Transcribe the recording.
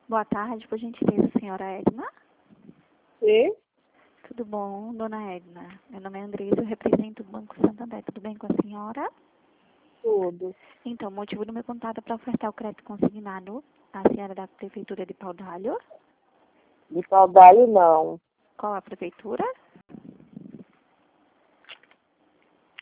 Boa tarde, por gentileza, senhora Edna. Sim, Tudo bom, dona Edna? Meu nome é Andresa, eu represento o Banco Santander. Tudo bem com a senhora? tudo. Então, o motivo do meu contato é para ofertar o crédito consignado à senhora da Prefeitura de Paudalho. De Paudalho, não. Qual a prefeitura?